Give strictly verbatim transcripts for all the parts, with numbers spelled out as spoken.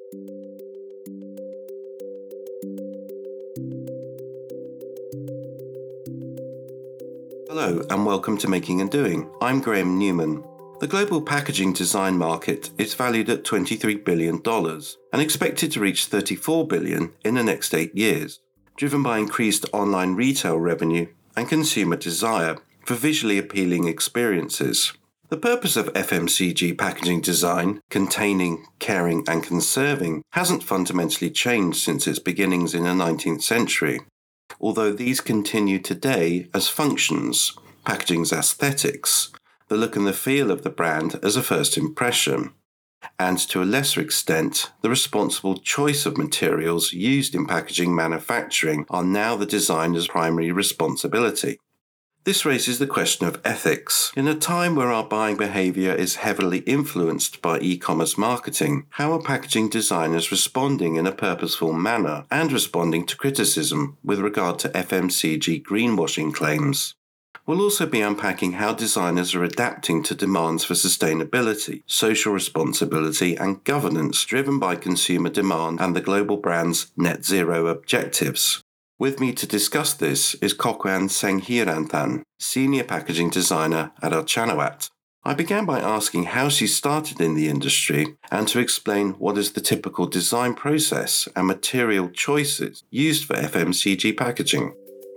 Hello and welcome to Making and Doing. I'm Graham Newman. The global packaging design market is valued at twenty-three billion dollars and expected to reach thirty-four billion dollars in the next eight years, driven by increased online retail revenue and consumer desire for visually appealing experiences. The purpose of F M C G packaging design, containing, caring and conserving, hasn't fundamentally changed since its beginnings in the nineteenth century, although these continue today as functions, packaging's aesthetics, the look and the feel of the brand as a first impression, and to a lesser extent, the responsible choice of materials used in packaging manufacturing are now the designer's primary responsibility. This raises the question of ethics. In a time where our buying behaviour is heavily influenced by e-commerce marketing, how are packaging designers responding in a purposeful manner and responding to criticism with regard to F M C G greenwashing claims? We'll also be unpacking how designers are adapting to demands for sustainability, social responsibility and governance driven by consumer demand and the global brand's net zero objectives. With me to discuss this is Kokwan Senghirantan, Senior Packaging Designer at Archanaut. I began by asking how she started in the industry and to explain what is the typical design process and material choices used for F M C G packaging.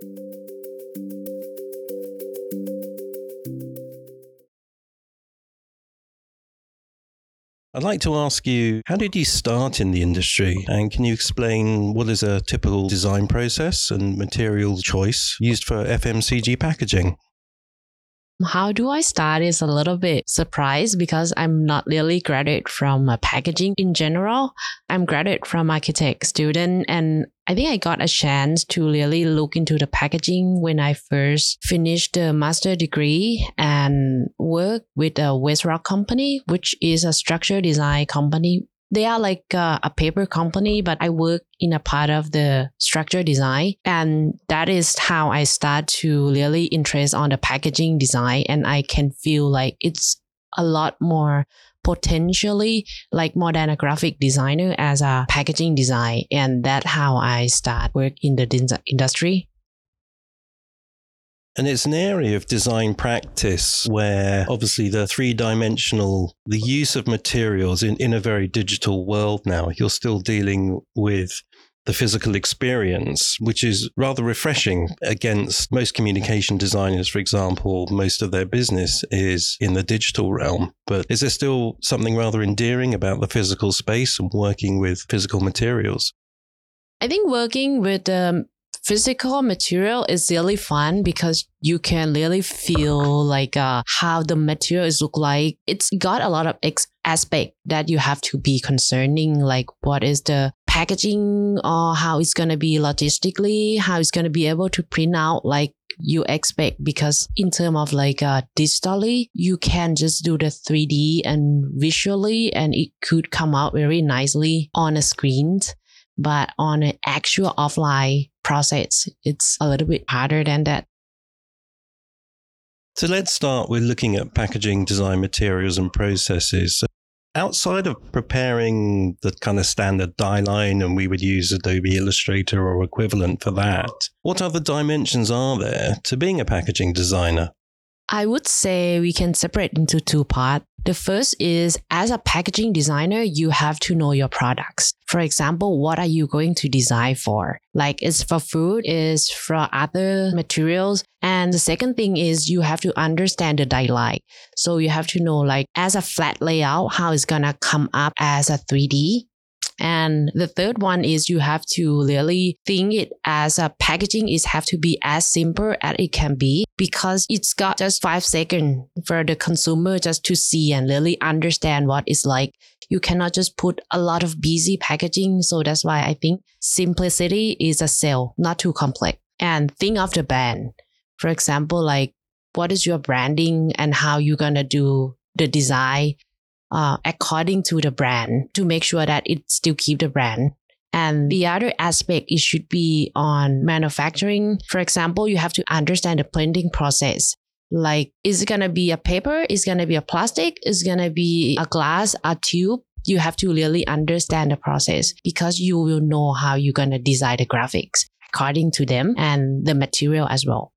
I'd like to ask you, how did you start in the industry? And can you explain what is a typical design process and material choice used for F M C G packaging? How do I start is a little bit surprised because I'm not really graduate from uh, packaging in general. I'm graduate from architect student, and I think I got a chance to really look into the packaging when I first finished the master degree and work with a WestRock company, which is a structure design company. They are like uh, a paper company, but I work in a part of the structure design. And that is how I start to really interest on the packaging design. And I can feel like it's a lot more potentially like more than a graphic designer as a packaging design. And that's how I start work in the des- industry. And it's an area of design practice where obviously the three-dimensional, the use of materials in, in a very digital world now, you're still dealing with the physical experience, which is rather refreshing against most communication designers, for example. Most of their business is in the digital realm. But is there still something rather endearing about the physical space and working with physical materials? I think working with um physical material is really fun because you can really feel like uh, how the material is look like. It's got a lot of ex- aspect that you have to be concerning, like what is the packaging or how it's going to be logistically, how it's going to be able to print out like you expect. Because in terms of like uh, digitally, you can just do the three D and visually and it could come out very nicely on a screen. But on an actual offline process, it's a little bit harder than that. So let's start with looking at packaging design materials and processes. So outside of preparing the kind of standard die line, and we would use Adobe Illustrator or equivalent for that, what other dimensions are there to being a packaging designer? I would say we can separate into two parts. The first is, as a packaging designer, you have to know your products. For example, what are you going to design for? Like it's for food, it's for other materials. And the second thing is you have to understand the die line. So you have to know like as a flat layout, how it's going to come up as a three D. And the third one is you have to really think it as a packaging is have to be as simple as it can be, because it's got just five seconds for the consumer just to see and really understand what it's like. You cannot just put a lot of busy packaging. So that's why I think simplicity is a sell, not too complex. And think of the brand. For example, like what is your branding and how you're going to do the design Uh, according to the brand to make sure that it still keep the brand. And the other aspect, it should be on manufacturing. For example, you have to understand the printing process. Like, is it going to be a paper? Is it going to be a plastic? Is it going to be a glass, a tube? You have to really understand the process because you will know how you're going to design the graphics according to them and the material as well.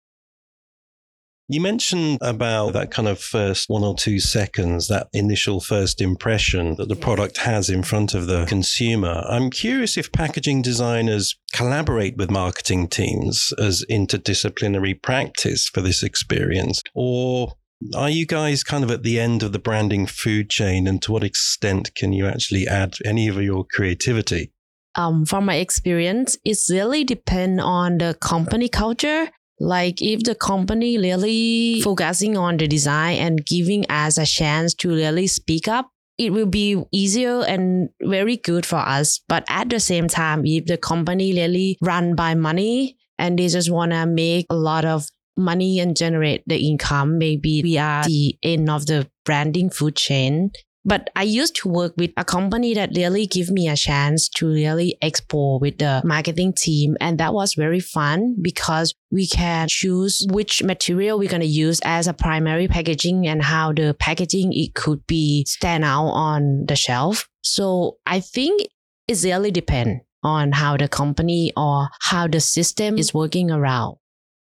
You mentioned about that kind of first one or two seconds, that initial first impression that the product has in front of the consumer. I'm curious if packaging designers collaborate with marketing teams as interdisciplinary practice for this experience, or are you guys kind of at the end of the branding food chain, and to what extent can you actually add any of your creativity? Um, from my experience, it's really depend on the company culture. Like if the company really focusing on the design and giving us a chance to really speak up, it will be easier and very good for us. But at the same time, if the company really run by money and they just want to make a lot of money and generate the income, maybe we are the end of the branding food chain. But I used to work with a company that really give me a chance to really explore with the marketing team. And that was very fun because we can choose which material we're going to use as a primary packaging and how the packaging it could be stand out on the shelf. So I think it really depends on how the company or how the system is working around.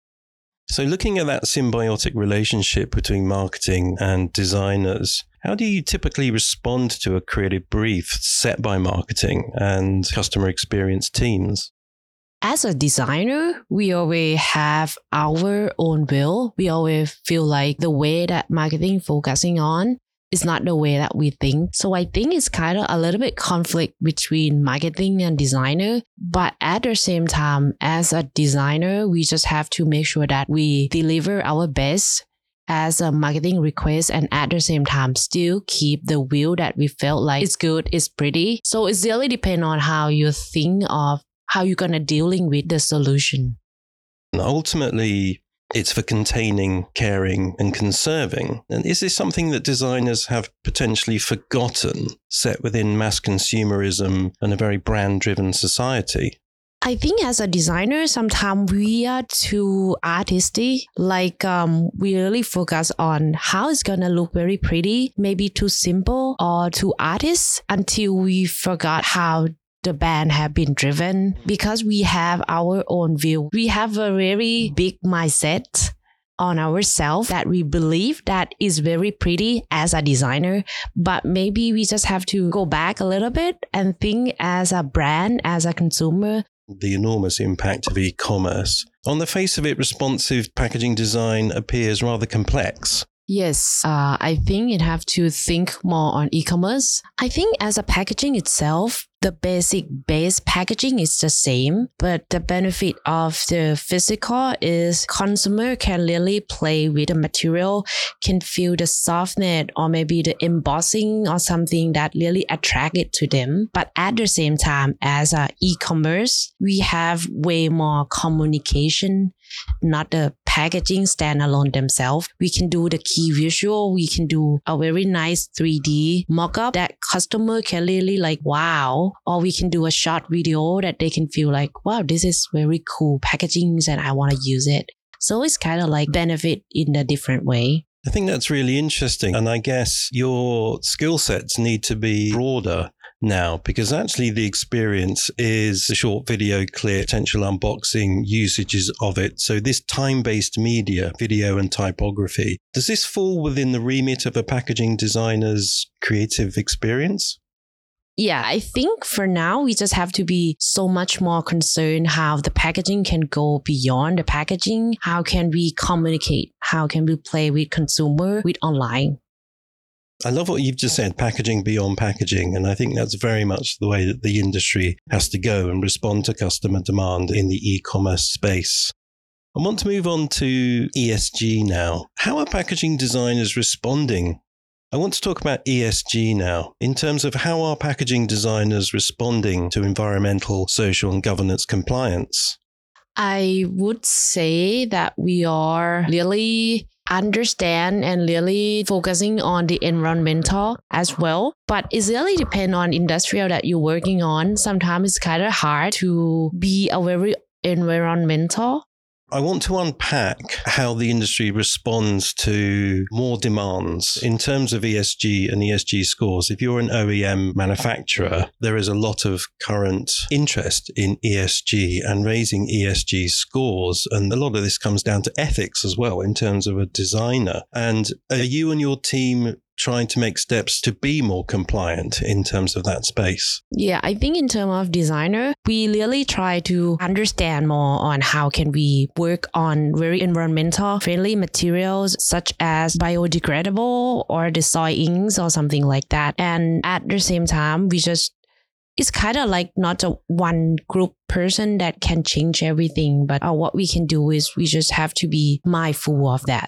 So looking at that symbiotic relationship between marketing and designers, how do you typically respond to a creative brief set by marketing and customer experience teams? As a designer, we always have our own will. We always feel like the way that marketing focusing on is not the way that we think. So I think it's kind of a little bit conflict between marketing and designer. But at the same time, as a designer, we just have to make sure that we deliver our best as a marketing request and at the same time still keep the view that we felt like it's good, it's pretty. So it's really depend on how you think of how you're going to dealing with the solution. And ultimately, it's for containing, caring, and conserving. And is this something that designers have potentially forgotten, set within mass consumerism and a very brand-driven society? I think as a designer, sometimes we are too artistic. Like um, we really focus on how it's going to look very pretty, maybe too simple or too artist until we forgot how the band have been driven. Because we have our own view. We have a very big mindset on ourselves that we believe that is very pretty as a designer, but maybe we just have to go back a little bit and think as a brand, as a consumer. The enormous impact of e-commerce. On the face of it, responsive packaging design appears rather complex. Yes, uh, I think it have to think more on e-commerce. I think as a packaging itself, the basic base packaging is the same, but the benefit of the physical is consumer can really play with the material, can feel the softness or maybe the embossing or something that really attract it to them. But at the same time, as a e-commerce, we have way more communication, not the packaging standalone themselves. We can do the key visual. We can do a very nice three D mock-up that customer can really like, wow. Or we can do a short video that they can feel like, wow, this is very cool packaging and I want to use it. So it's kind of like benefit in a different way. I think that's really interesting. And I guess your skill sets need to be broader now, because actually the experience is a short video clip, potential unboxing, usages of it. So this time-based media, video and typography, does this fall within the remit of a packaging designer's creative experience? Yeah, I think for now, we just have to be so much more concerned how the packaging can go beyond the packaging. How can we communicate? How can we play with consumer, with online? I love what you've just said, packaging beyond packaging. And I think that's very much the way that the industry has to go and respond to customer demand in the e-commerce space. I want to move on to E S G now. How are packaging designers responding? I want to talk about E S G now, in terms of how are packaging designers responding to environmental, social, and governance compliance? I would say that we are really understand and really focusing on the environmental as well. But it really depends on industrial that you're working on. Sometimes it's kind of hard to be a very environmental. I want to unpack how the industry responds to more demands in terms of E S G and E S G scores. If you're an O E M manufacturer, there is a lot of current interest in E S G and raising E S G scores. And a lot of this comes down to ethics as well in terms of a designer. And are you and your team trying to make steps to be more compliant in terms of that space? Yeah, I think in terms of designer, we really try to understand more on how can we work on very environmental friendly materials such as biodegradable or the soy inks or something like that. And at the same time, we just it's kind of like not a one group person that can change everything, but uh, what we can do is we just have to be mindful of that.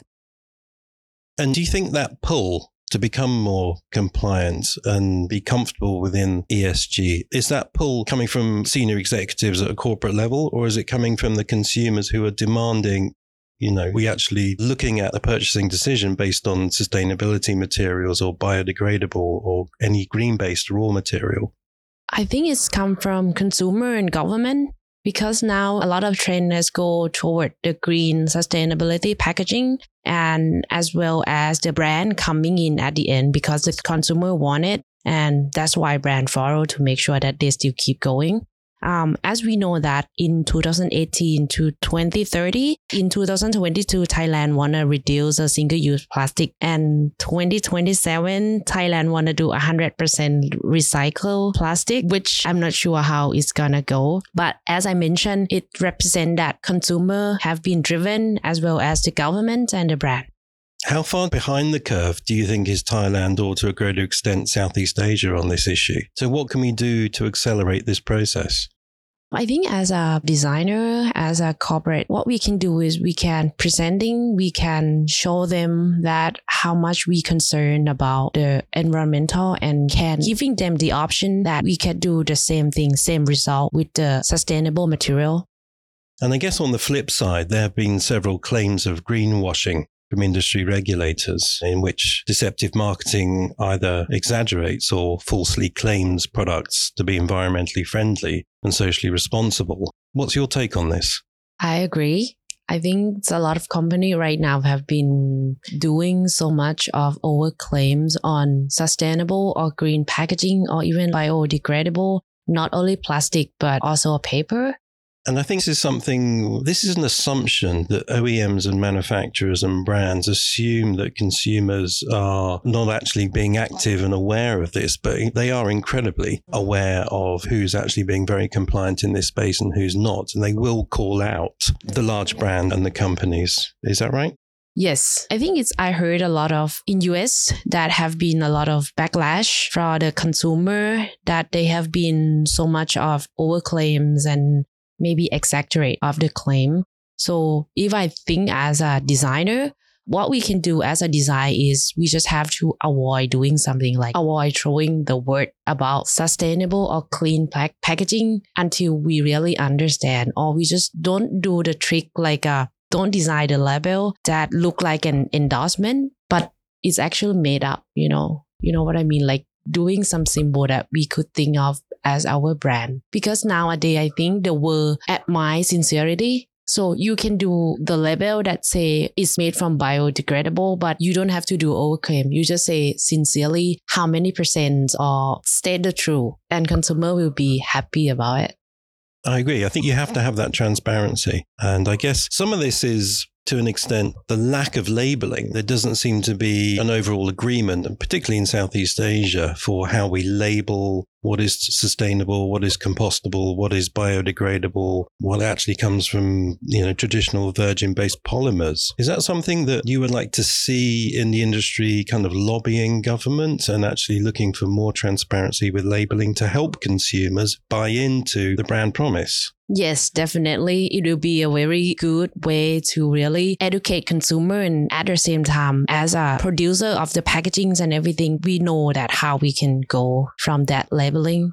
And do you think that pull to become more compliant and be comfortable within E S G, is that pull coming from senior executives at a corporate level, or is it coming from the consumers who are demanding, you know, we actually looking at the purchasing decision based on sustainability materials or biodegradable or any green-based raw material? I think it's come from consumer and government, because now a lot of trends go toward the green sustainability packaging, and as well as the brand coming in at the end because the consumer want it. And that's why brand follow to make sure that they still keep going. Um, as we know that in two thousand eighteen to twenty thirty, in two thousand twenty-two, Thailand want to reduce the single-use plastic, and twenty twenty-seven, Thailand want to do one hundred percent recycled plastic, which I'm not sure how it's going to go. But as I mentioned, it represents that consumer have been driven as well as the government and the brand. How far behind the curve do you think is Thailand, or to a greater extent Southeast Asia, on this issue? So what can we do to accelerate this process? I think as a designer, as a corporate, what we can do is we can presenting, we can show them that how much we concern about the environmental, and can giving them the option that we can do the same thing, same result with the sustainable material. And I guess on the flip side, there have been several claims of greenwashing from industry regulators, in which deceptive marketing either exaggerates or falsely claims products to be environmentally friendly and socially responsible. What's your take on this? I agree. I think a lot of companies right now have been doing so much of over claims on sustainable or green packaging or even biodegradable, not only plastic, but also paper. And I think this is something, this is an assumption that O E Ms and manufacturers and brands assume that consumers are not actually being active and aware of this, but they are incredibly aware of who's actually being very compliant in this space and who's not. And they will call out the large brand and the companies. Is that right? Yes, I think it's, I heard a lot of in U S that have been a lot of backlash from the consumer, that they have been so much of overclaims and maybe exaggerate of the claim. So if I think as a designer, what we can do as a design is we just have to avoid doing something like avoid throwing the word about sustainable or clean pack- packaging until we really understand, or we just don't do the trick like a don't design the label that look like an endorsement, but it's actually made up, you know, you know what I mean? Like doing some symbol that we could think of as our brand. Because nowadays, I think the world admire sincerity. So you can do the label that say it's made from biodegradable, but you don't have to do overclaim. You just say sincerely how many percent or state the truth, and consumer will be happy about it. I agree. I think you have to have that transparency. And I guess some of this is, to an extent, the lack of labeling. There doesn't seem to be an overall agreement, and particularly in Southeast Asia, for how we label what is sustainable, what is compostable, what is biodegradable, what actually comes from, you know, traditional virgin-based polymers. Is that something that you would like to see in the industry, kind of lobbying government and actually looking for more transparency with labeling to help consumers buy into the brand promise? Yes, definitely. It will be a very good way to really educate consumer, and at the same time, as a producer of the packagings and everything, we know that how we can go from that labeling.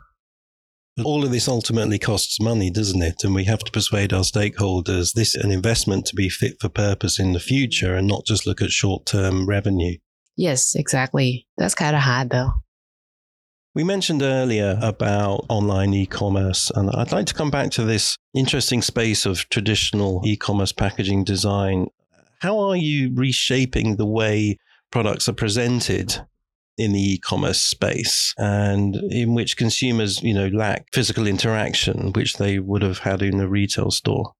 But all of this ultimately costs money, doesn't it? And we have to persuade our stakeholders this is an investment to be fit for purpose in the future and not just look at short-term revenue. Yes, exactly. That's kind of hard though. We mentioned earlier about online e-commerce, and I'd like to come back to this interesting space of traditional e-commerce packaging design. How are you reshaping the way products are presented in the e-commerce space, and in which consumers, you know, lack physical interaction, which they would have had in a retail store?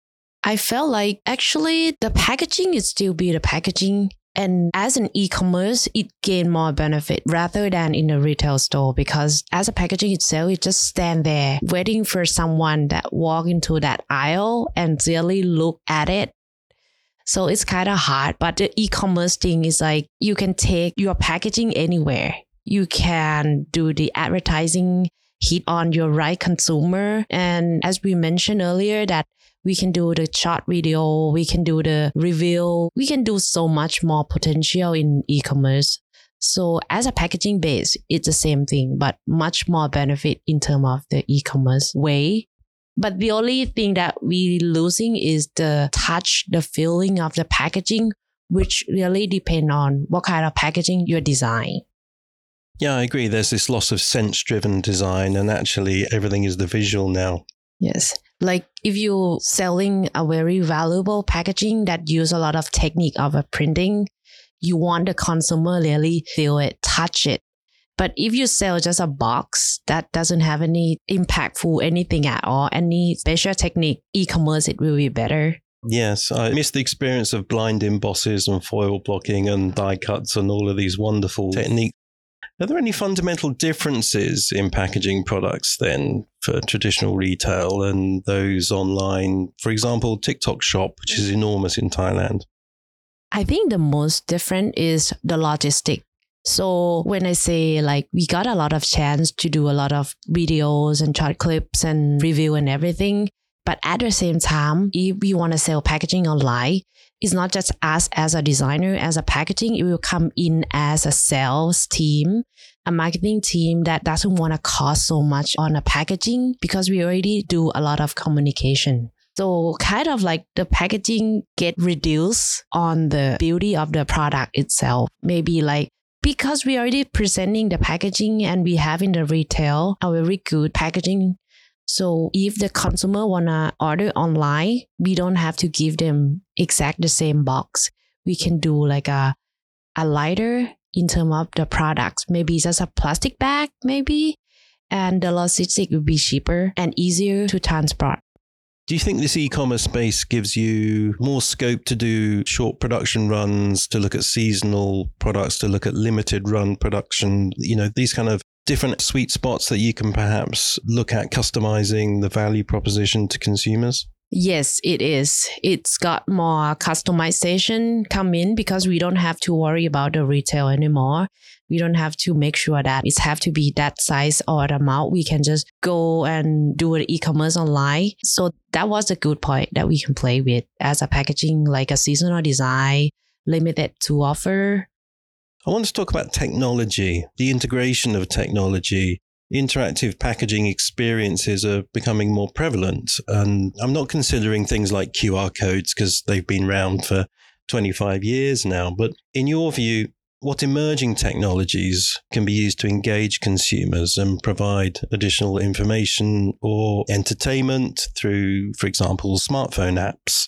I felt like actually the packaging is still be the packaging. And as an e-commerce, it gain more benefit rather than in a retail store, because as a packaging itself, it just stand there waiting for someone that walk into that aisle and really look at it. So it's kind of hard. But the e-commerce thing is like you can take your packaging anywhere. You can do the advertising, hit on your right consumer. And as we mentioned earlier, that we can do the short video, we can do the review, we can do so much more potential in e-commerce. So as a packaging base, it's the same thing, but much more benefit in terms of the e-commerce way. But the only thing that we losing is the touch, the feeling of the packaging, which really depend on what kind of packaging you design. Yeah, I agree. There's this loss of sense-driven design, and actually everything is the visual now. Yes. Like if you're selling a very valuable packaging that use a lot of technique of a printing, you want the consumer really feel it, touch it. But if you sell just a box that doesn't have any impactful anything at all, any special technique, e-commerce, it will be better. Yes, I miss the experience of blind embosses and foil blocking and die cuts and all of these wonderful techniques. Are there any fundamental differences in packaging products then for traditional retail and those online? For example, TikTok Shop, which is enormous in Thailand. I think the most different is the logistic. So when I say like we got a lot of chance to do a lot of videos and short clips and review and everything, but at the same time, if we want to sell packaging online, it's not just us as a designer, as a packaging, it will come in as a sales team, a marketing team that doesn't want to cost so much on a packaging because we already do a lot of communication. So kind of like the packaging get reduced on the beauty of the product itself. Maybe like because we already presenting the packaging and we have in the retail a very good packaging. So if the consumer wanna order online, we don't have to give them exact the same box. We can do like a a lighter in terms of the products, maybe just a plastic bag, maybe, and the logistics will be cheaper and easier to transport. Do you think this e-commerce space gives you more scope to do short production runs, to look at seasonal products, to look at limited run production, you know, these kind of different sweet spots that you can perhaps look at customizing the value proposition to consumers? Yes, it is. It's got more customization come in because we don't have to worry about the retail anymore. We don't have to make sure that it have to be that size or the amount. We can just go and do the e-commerce online. So that was a good point that we can play with as a packaging, like a seasonal design, limited to offer. I want to talk about technology, the integration of technology. Interactive packaging experiences are becoming more prevalent. And I'm not considering things like Q R codes because they've been around for twenty-five years now. But in your view, what emerging technologies can be used to engage consumers and provide additional information or entertainment through, for example, smartphone apps?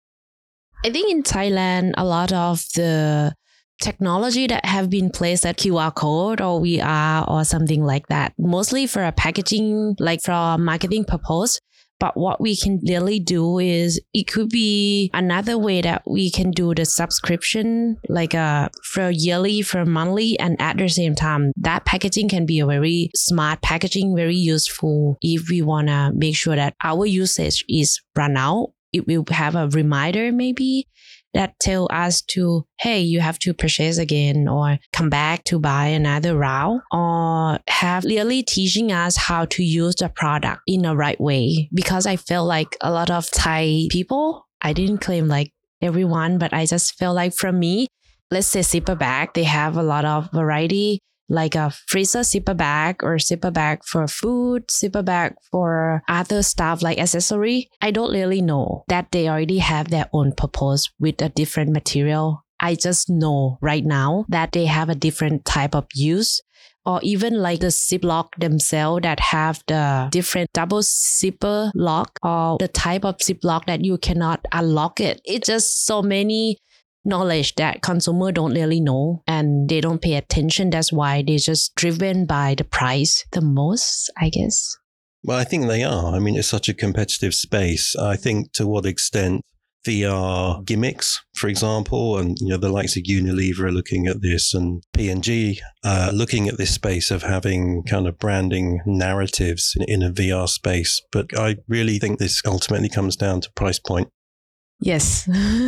I think in Thailand, a lot of the technology that have been placed at Q R code or V R or something like that, mostly for a packaging, like for a marketing purpose. But what we can really do is it could be another way that we can do the subscription, like a for yearly, for monthly, and at the same time, that packaging can be a very smart packaging, very useful if we want to make sure that our usage is run out. It will have a reminder maybe that tell us to, hey, you have to purchase again or come back to buy another round, or have really teaching us how to use the product in the right way. Because I felt like a lot of Thai people, I didn't claim like everyone, but I just felt like from me, let's say zipper bag, they have a lot of variety, like a freezer zipper bag or zipper bag for food, zipper bag for other stuff like accessory. I don't really know that they already have their own purpose with a different material. I just know right now that they have a different type of use or even like the Ziploc themselves that have the different double zipper lock or the type of Ziploc that you cannot unlock it. It's just so many knowledge that consumer don't really know and they don't pay attention. That's why they're just driven by the price the most, I guess. Well, I think they are. I mean, it's such a competitive space. I think to what extent V R gimmicks, for example, and you know the likes of Unilever are looking at this, and P and G uh, looking at this space of having kind of branding narratives in, in a V R space. But I really think this ultimately comes down to price point. Yes.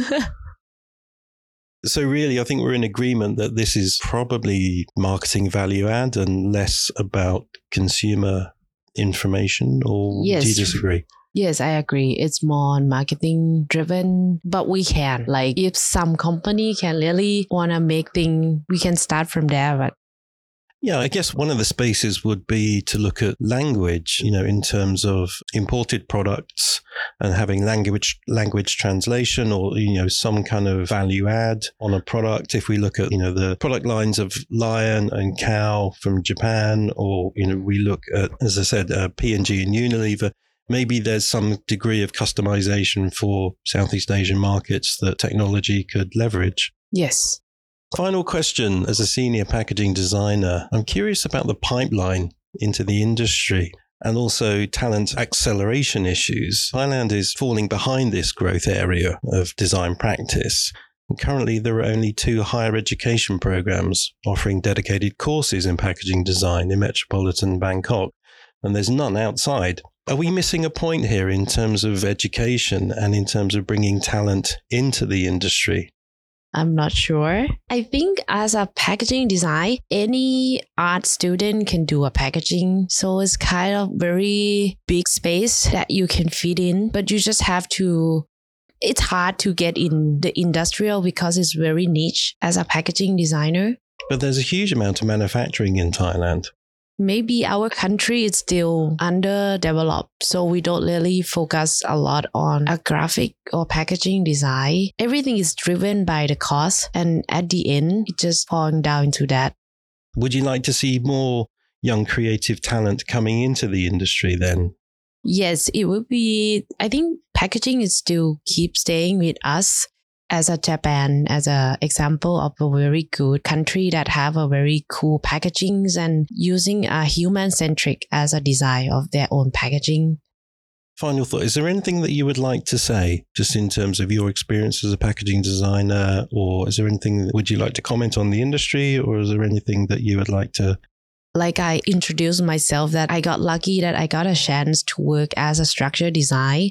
So really, I think we're in agreement that this is probably marketing value add and less about consumer information, or yes. do you disagree? Yes, I agree. It's more marketing driven, but we can, like if some company can really want to make things, we can start from there. But yeah, I guess one of the spaces would be to look at language, you know, in terms of imported products and having language language translation or, you know, some kind of value add on a product. If we look at, you know, the product lines of Lion and Cow from Japan, or, you know, we look at, as I said, uh, P and G and Unilever, maybe there's some degree of customization for Southeast Asian markets that technology could leverage. Yes. Final question. As a senior packaging designer, I'm curious about the pipeline into the industry and also talent acceleration issues. Thailand is falling behind this growth area of design practice. And currently, there are only two higher education programs offering dedicated courses in packaging design in metropolitan Bangkok, and there's none outside. Are we missing a point here in terms of education and in terms of bringing talent into the industry? I'm not sure. I think as a packaging design, any art student can do a packaging. So it's kind of very big space that you can fit in, but you just have to, it's hard to get in the industrial because it's very niche as a packaging designer. But there's a huge amount of manufacturing in Thailand. Maybe our country is still underdeveloped, so we don't really focus a lot on a graphic or packaging design. Everything is driven by the cost, and at the end, it's just falling down to that. Would you like to see more young creative talent coming into the industry then? Yes, it would be. I think packaging is still keep staying with us. As a Japan, as an example of a very good country that have a very cool packagings and using a human-centric as a design of their own packaging. Final thought, is there anything that you would like to say just in terms of your experience as a packaging designer, or is there anything, would you like to comment on the industry, or is there anything that you would like to? Like I introduced myself that I got lucky that I got a chance to work as a structure design.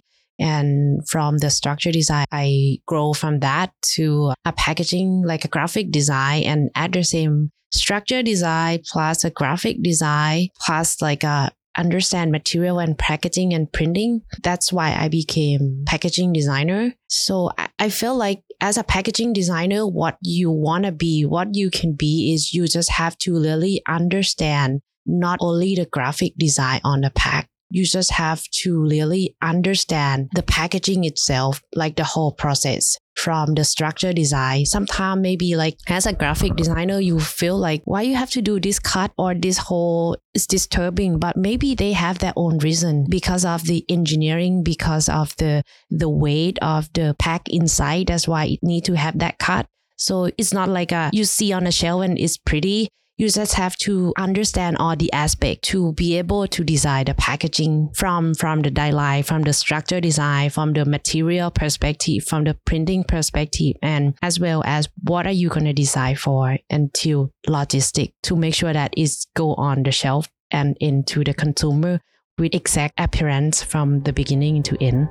And from the structure design, I grow from that to a packaging, like a graphic design, and at the same structure design plus a graphic design plus like a understand material and packaging and printing. That's why I became packaging designer. So I, I feel like as a packaging designer, what you want to be, what you can be is you just have to really understand not only the graphic design on the pack. You just have to really understand the packaging itself, like the whole process from the structure design. Sometimes maybe like as a graphic designer, you feel like why you have to do this cut or this whole is disturbing, but maybe they have their own reason because of the engineering, because of the, the weight of the pack inside. That's why it need to have that cut. So it's not like a, you see on a shelf and it's pretty. You just have to understand all the aspects to be able to design the packaging from, from the design, from the structure design, from the material perspective, from the printing perspective, and as well as what are you going to design for until logistic to make sure that it's go on the shelf and into the consumer with exact appearance from the beginning to end.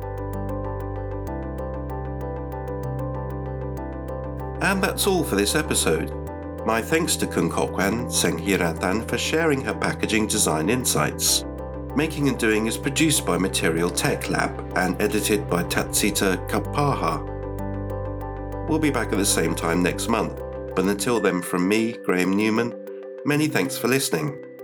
And that's all for this episode. My thanks to Kun Kokwan Senghiratan for sharing her packaging design insights. Making and Doing is produced by Material Tech Lab and edited by Tatsita Kapaha. We'll be back at the same time next month, but until then from me, Graham Newman, many thanks for listening.